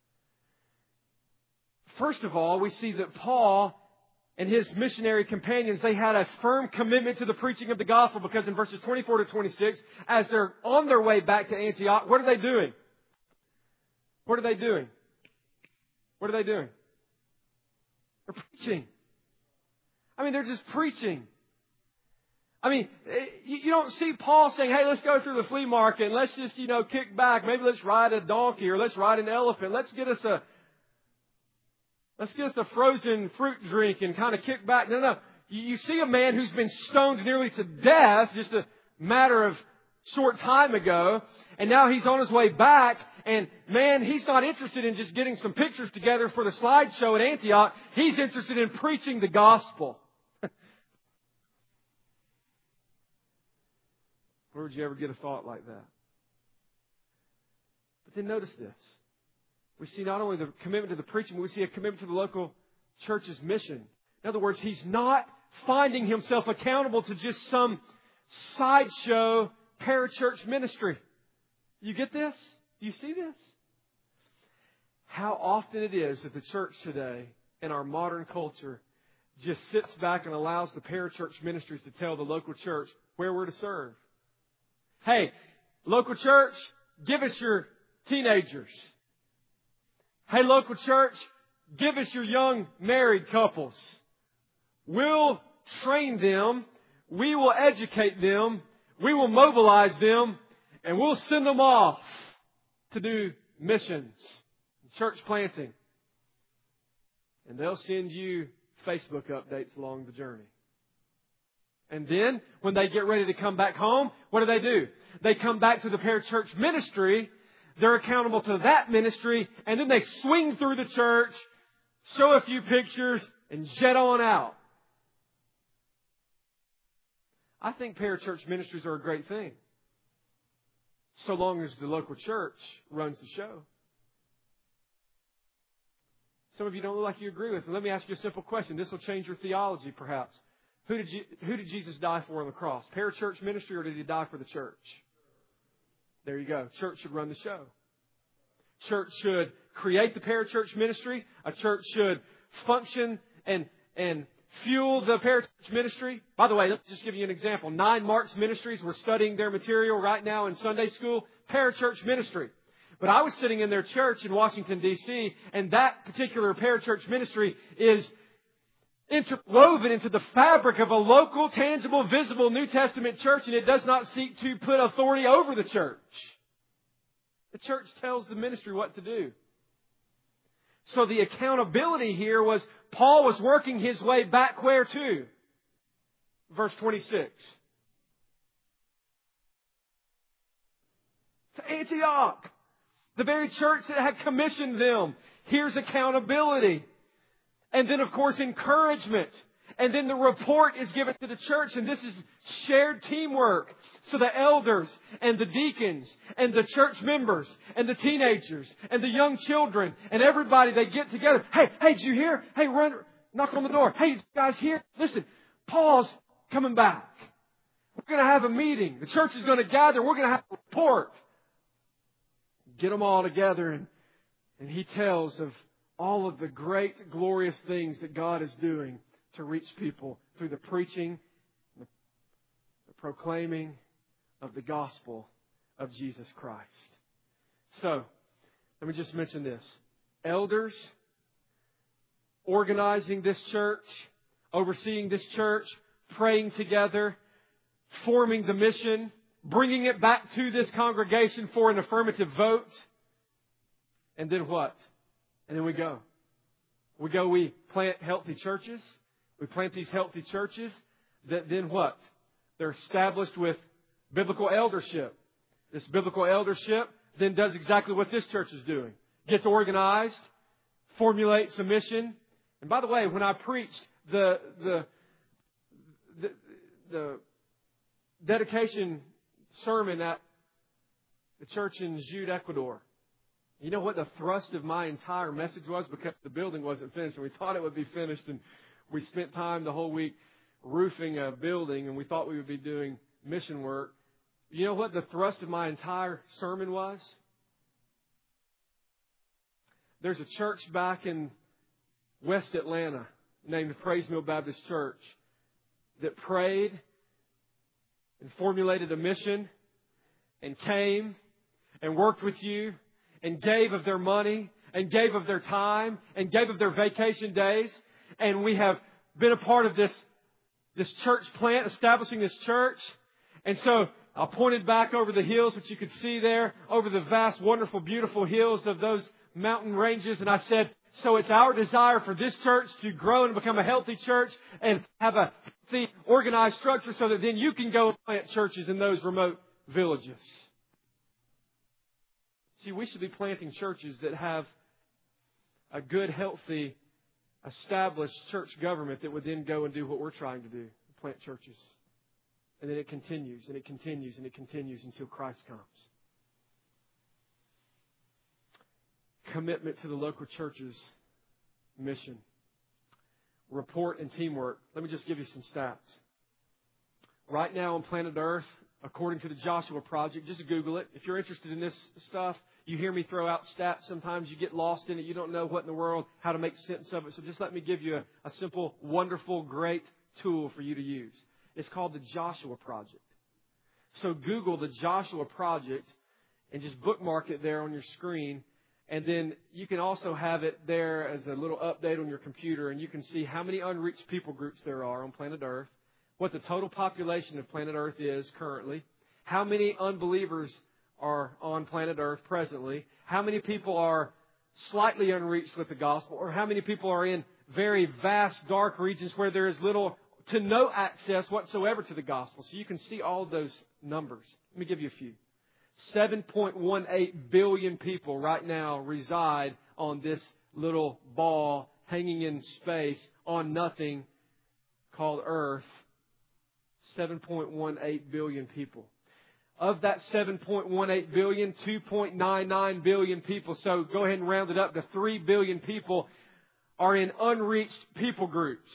First of all, we see that Paul and his missionary companions, they had a firm commitment to the preaching of the gospel, because in verses 24 to 26, as they're on their way back to Antioch, what are they doing? What are they doing? What are they doing? They're preaching. I mean, they're just preaching. I mean, you don't see Paul saying, "Hey, let's go through the flea market and let's just, kick back. Maybe let's ride a donkey or let's ride an elephant. Let's get us a frozen fruit drink and kind of kick back." No. You see a man who's been stoned nearly to death just a matter of short time ago. And now he's on his way back. And man, he's not interested in just getting some pictures together for the slideshow at Antioch. He's interested in preaching the gospel. Where would you ever get a thought like that? But then notice this. We see not only the commitment to the preaching, but we see a commitment to the local church's mission. In other words, he's not finding himself accountable to just some sideshow parachurch ministry. You get this? Do you see this? How often it is that the church today, in our modern culture, just sits back and allows the parachurch ministries to tell the local church where we're to serve. Hey, local church, give us your teenagers. Hey, local church, give us your young married couples. We'll train them. We will educate them. We will mobilize them. And we'll send them off to do missions, church planting. And they'll send you Facebook updates along the journey. And then, when they get ready to come back home, what do? They come back to the parachurch ministry. They're accountable to that ministry. And then they swing through the church, show a few pictures, and jet on out. I think parachurch ministries are a great thing, so long as the local church runs the show. Some of you don't look like you agree with me. Let me ask you a simple question. This will change your theology, perhaps. Who did Jesus die for on the cross? Parachurch ministry, or did He die for the church? There you go. Church should run the show. Church should create the parachurch ministry. A church should function and fuel the parachurch ministry. By the way, let's just give you an example. 9 Marks Ministries, we're studying their material right now in Sunday school. Parachurch ministry. But I was sitting in their church in Washington, D.C., and that particular parachurch ministry is interwoven into the fabric of a local, tangible, visible New Testament church, and it does not seek to put authority over the church. The church tells the ministry what to do. So the accountability here was Paul was working his way back where to? Verse 26. To Antioch. The very church that had commissioned them. Here's accountability. And then, of course, encouragement. And then the report is given to the church, and this is shared teamwork. So the elders and the deacons and the church members and the teenagers and the young children and everybody, they get together. Hey, did you hear? Hey, run, knock on the door. Hey, you guys hear? Listen, Paul's coming back. We're going to have a meeting. The church is going to gather. We're going to have a report. Get them all together, and he tells of all of the great, glorious things that God is doing to reach people through the preaching, the proclaiming of the gospel of Jesus Christ. So, let me just mention this. Elders organizing this church, overseeing this church, praying together, forming the mission, bringing it back to this congregation for an affirmative vote. And then what? And then we go. We plant healthy churches. We plant these healthy churches that then what? They're established with biblical eldership. This biblical eldership then does exactly what this church is doing. Gets organized, formulates a mission. And by the way, when I preached the dedication sermon at the church in Jude, Ecuador, you know what the thrust of my entire message was? Because the building wasn't finished, and we thought it would be finished, and we spent time the whole week roofing a building, and we thought we would be doing mission work. You know what the thrust of my entire sermon was? There's a church back in West Atlanta named the Praise Mill Baptist Church that prayed and formulated a mission and came and worked with you and gave of their money and gave of their time and gave of their vacation days. And we have been a part of this church plant, establishing this church. And so I pointed back over the hills, which you could see there, over the vast, wonderful, beautiful hills of those mountain ranges. And I said, so it's our desire for this church to grow and become a healthy church and have a healthy, organized structure so that then you can go and plant churches in those remote villages. See, we should be planting churches that have a good, healthy, established church government that would then go and do what we're trying to do, plant churches. And then it continues and it continues and it continues until Christ comes. Commitment to the local church's mission. Report and teamwork. Let me just give you some stats. Right now on planet Earth, according to the Joshua Project, just Google it. If you're interested in this stuff, you hear me throw out stats. Sometimes you get lost in it. You don't know what in the world, how to make sense of it. So just let me give you a simple, wonderful, great tool for you to use. It's called the Joshua Project. So Google the Joshua Project and just bookmark it there on your screen. And then you can also have it there as a little update on your computer. And you can see how many unreached people groups there are on planet Earth, what the total population of planet Earth is currently, how many unbelievers are on planet Earth presently, how many people are slightly unreached with the gospel, or how many people are in very vast, dark regions where there is little to no access whatsoever to the gospel. So you can see all of those numbers. Let me give you a few. 7.18 billion people right now reside on this little ball hanging in space on nothing called Earth. 7.18 billion people. Of that 7.18 billion, 2.99 billion people, so go ahead and round it up to 3 billion people, are in unreached people groups.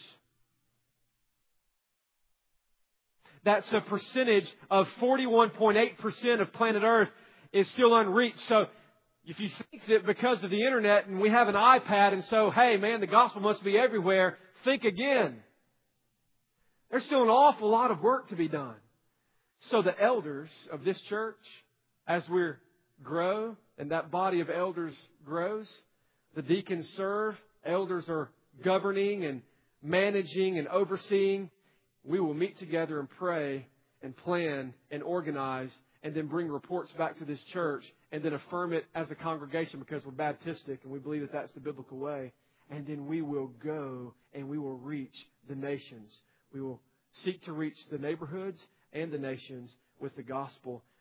That's a percentage of 41.8% of planet Earth is still unreached. So if you think that because of the internet and we have an iPad and so, hey man, the gospel must be everywhere, think again. There's still an awful lot of work to be done. So the elders of this church, as we grow and that body of elders grows, the deacons serve, elders are governing and managing and overseeing. We will meet together and pray and plan and organize and then bring reports back to this church and then affirm it as a congregation because we're Baptistic and we believe that that's the biblical way. And then we will go and we will reach the nations. We will seek to reach the neighborhoods and the nations with the gospel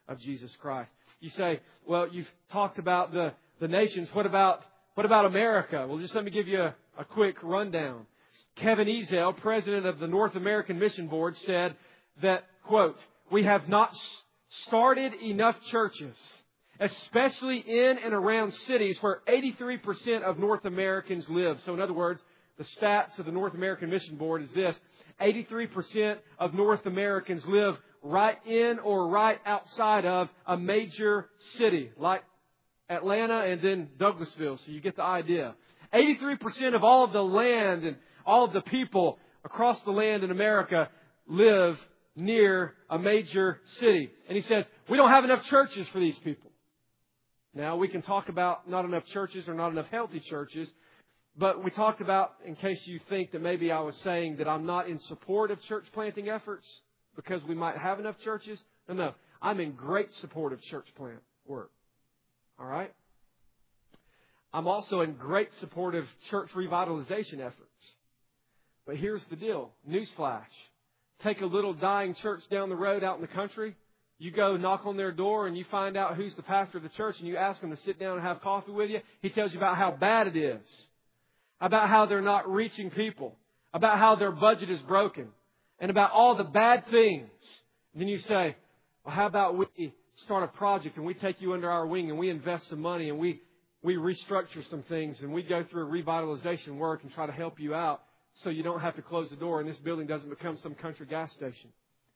of Jesus Christ. You say, well, you've talked about the nations. What about America? Well, just let me give you a quick rundown. Kevin Ezel, president of the North American Mission Board, said that, quote, "We have not started enough churches, especially in and around cities where 83% of North Americans live." So in other words, the stats of the North American Mission Board is this: 83% of North Americans live right in or right outside of a major city, like Atlanta and then Douglasville. So you get the idea. 83% of all of the land and all of the people across the land in America live near a major city. And he says, we don't have enough churches for these people. Now, we can talk about not enough churches or not enough healthy churches. But we talked about, in case you think that maybe I was saying that I'm not in support of church planting efforts because we might have enough churches. No. I'm in great support of church plant work. All right? I'm also in great support of church revitalization efforts. But here's the deal. Newsflash. Take a little dying church down the road out in the country. You go knock on their door and you find out who's the pastor of the church and you ask them to sit down and have coffee with you. He tells you about how bad it is. About how they're not reaching people. About how their budget is broken. And about all the bad things. And then you say, well, how about we start a project and we take you under our wing and we invest some money and we restructure some things and we go through a revitalization work and try to help you out so you don't have to close the door and this building doesn't become some country gas station.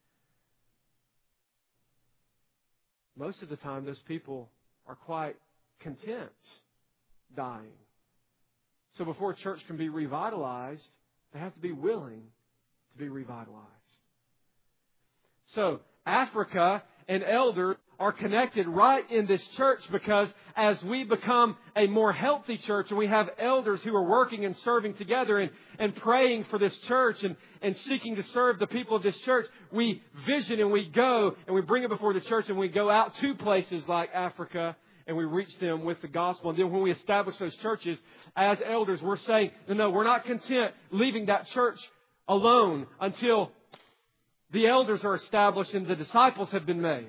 Most of the time, those people are quite content dying. So before a church can be revitalized, they have to be willing to be revitalized. So Africa and elders are connected right in this church because as we become a more healthy church and we have elders who are working and serving together and praying for this church and seeking to serve the people of this church, we vision and we go and we bring it before the church and we go out to places like Africa and we reach them with the gospel. And then when we establish those churches as elders, we're saying, no, we're not content leaving that church alone until the elders are established and the disciples have been made.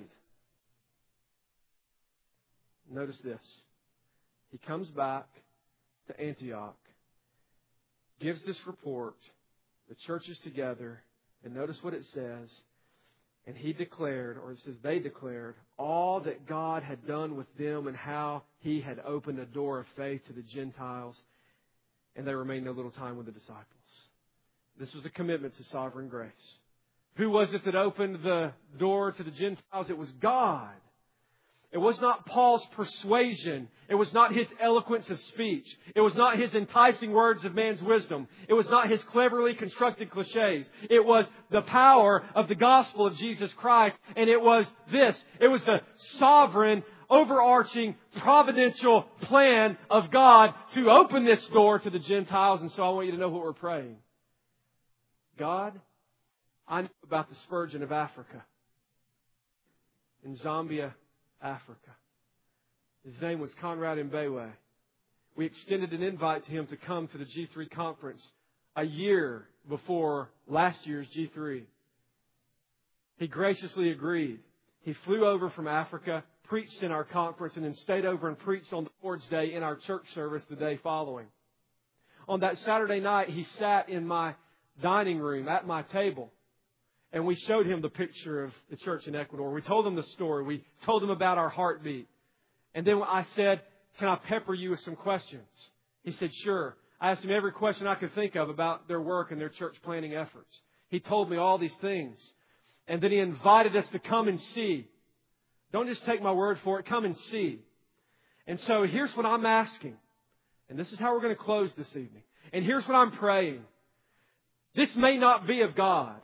Notice this. He comes back to Antioch, gives this report, the church is together, and notice what it says. And he declared, or it says they declared, all that God had done with them and how He had opened a door of faith to the Gentiles. And they remained a little time with the disciples. This was a commitment to sovereign grace. Who was it that opened the door to the Gentiles? It was God. It was not Paul's persuasion. It was not his eloquence of speech. It was not his enticing words of man's wisdom. It was not his cleverly constructed cliches. It was the power of the gospel of Jesus Christ. And it was this. It was the sovereign, overarching, providential plan of God to open this door to the Gentiles. And so I want you to know what we're praying. God, I know about the Spurgeon of Africa. In Zambia, Africa. His name was Conrad Mbewe. We extended an invite to him to come to the G3 conference a year before last year's G3. He graciously agreed. He flew over from Africa, preached in our conference, and then stayed over and preached on the Lord's Day in our church service the day following. On that Saturday night, he sat in my dining room at my table. And we showed him the picture of the church in Ecuador. We told him the story. We told him about our heartbeat. And then I said, can I pepper you with some questions? He said, sure. I asked him every question I could think of about their work and their church planting efforts. He told me all these things. And then he invited us to come and see. Don't just take my word for it. Come and see. And so here's what I'm asking. And this is how we're going to close this evening. And here's what I'm praying. This may not be of God.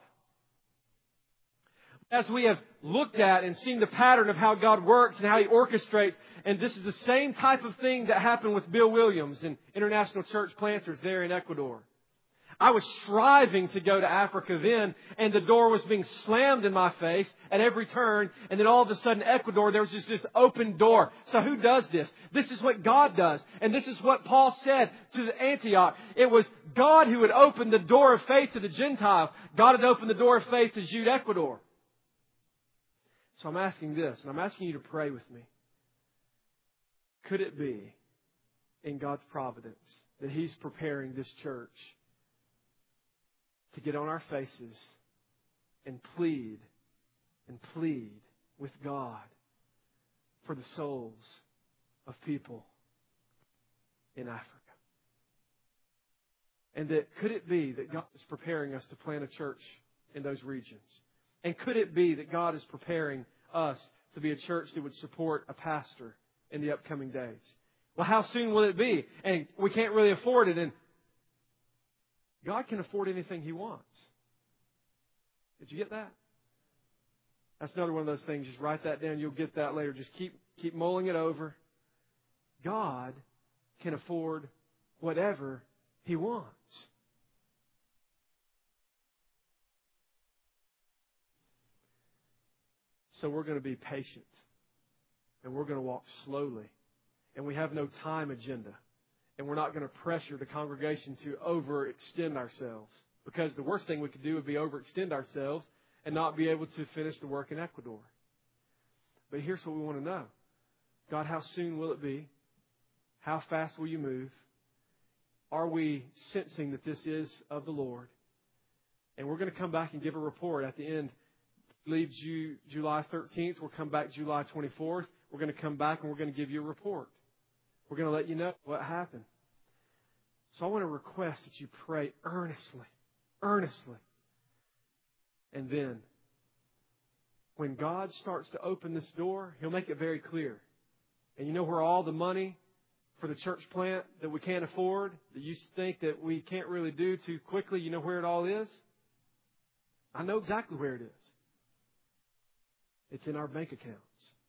As we have looked at and seen the pattern of how God works and how He orchestrates, and this is the same type of thing that happened with Bill Williams and International Church Planters there in Ecuador. I was striving to go to Africa then, and the door was being slammed in my face at every turn, and then all of a sudden Ecuador, there was just this open door. So who does this? This is what God does. And this is what Paul said to Antioch. It was God who had opened the door of faith to the Gentiles. God had opened the door of faith to Jude, Ecuador. So I'm asking this, and I'm asking you to pray with me. Could it be, in God's providence, that He's preparing this church to get on our faces and plead with God for the souls of people in Africa? And that could it be that God is preparing us to plant a church in those regions? And could it be that God is preparing us to be a church that would support a pastor in the upcoming days? Well, how soon will it be? And we can't really afford it. And God can afford anything He wants. Did you get that? That's another one of those things. Just write that down. You'll get that later. Just keep mulling it over. God can afford whatever He wants. So we're going to be patient. And we're going to walk slowly. And we have no time agenda. And we're not going to pressure the congregation to overextend ourselves. Because the worst thing we could do would be overextend ourselves and not be able to finish the work in Ecuador. But here's what we want to know. God, how soon will it be? How fast will you move? Are we sensing that this is of the Lord? And we're going to come back and give a report at the end. Leave July 13th. We'll come back July 24th. We're going to come back and we're going to give you a report. We're going to let you know what happened. So I want to request that you pray earnestly. And then, when God starts to open this door, He'll make it very clear. And you know where all the money for the church plant that we can't afford, that you think that we can't really do too quickly, you know where it all is? I know exactly where it is. It's in our bank accounts.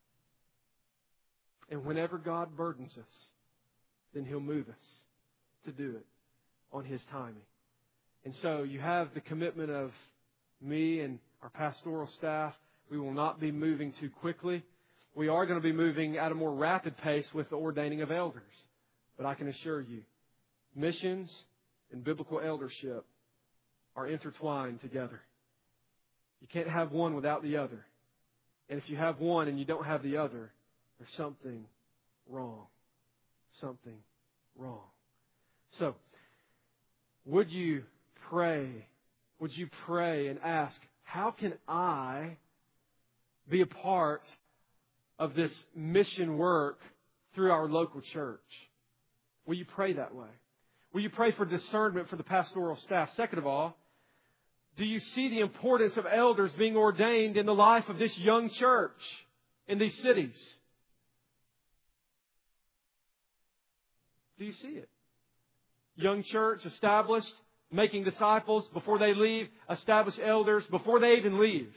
And whenever God burdens us, then He'll move us to do it on His timing. And so you have the commitment of me and our pastoral staff. We will not be moving too quickly. We are going to be moving at a more rapid pace with the ordaining of elders. But I can assure you, missions and biblical eldership are intertwined together. You can't have one without the other. And if you have one and you don't have the other, there's something wrong. Something wrong. So, would you pray? Would you pray and ask, how can I be a part of this mission work through our local church? Will you pray that way? Will you pray for discernment for the pastoral staff? Second of all, do you see the importance of elders being ordained in the life of this young church in these cities? Do you see it? Young church established, making disciples before they leave, establish elders before they even leave.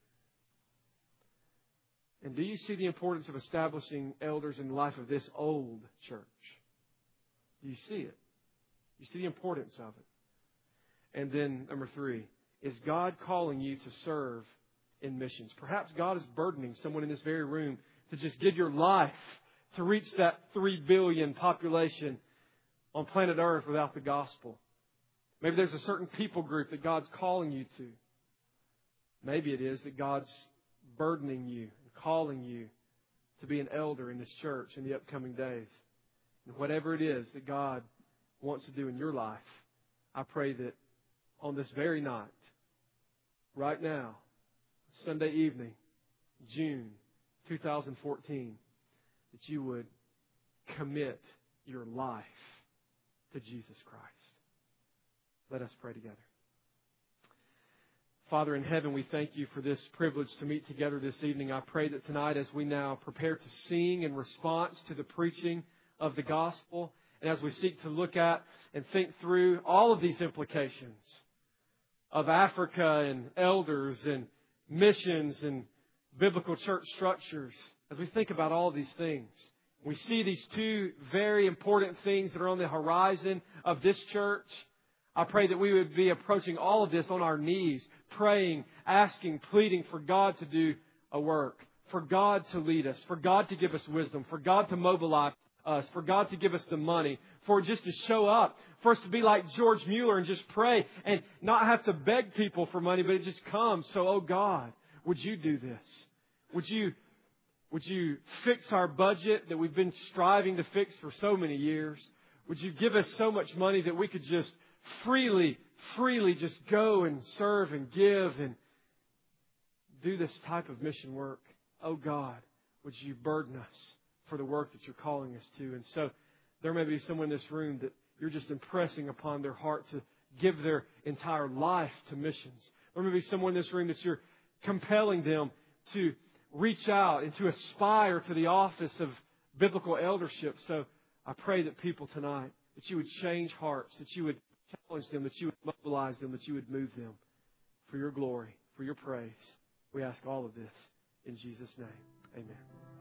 And do you see the importance of establishing elders in the life of this old church? Do you see it? You see the importance of it. And then, number 3, is God calling you to serve in missions? Perhaps God is burdening someone in this very room to just give your life to reach that 3 billion population on planet Earth without the gospel. Maybe there's a certain people group that God's calling you to. Maybe it is that God's burdening you and calling you to be an elder in this church in the upcoming days. And whatever it is that God wants to do in your life, I pray that on this very night, right now, Sunday evening, June 2014, that you would commit your life to Jesus Christ. Let us pray together. Father in heaven, we thank you for this privilege to meet together this evening. I pray that tonight, as we now prepare to sing in response to the preaching of the gospel, and as we seek to look at and think through all of these implications of Africa and elders and missions and biblical church structures, as we think about all of these things, we see these 2 very important things that are on the horizon of this church. I pray that we would be approaching all of this on our knees, praying, asking, pleading for God to do a work, for God to lead us, for God to give us wisdom, for God to mobilize us, for God to give us the money, for just to show up, for us to be like George Mueller and just pray and not have to beg people for money, but it just comes. So, oh God, would you do this? Would you fix our budget that we've been striving to fix for so many years? Would you give us so much money that we could just freely just go and serve and give and do this type of mission work? Oh God, would you burden us for the work that you're calling us to? And so there may be someone in this room that you're just impressing upon their heart to give their entire life to missions. There may be someone in this room that you're compelling them to reach out and to aspire to the office of biblical eldership. So I pray that people tonight, that you would change hearts, that you would challenge them, that you would mobilize them, that you would move them for your glory, for your praise. We ask all of this in Jesus' name. Amen.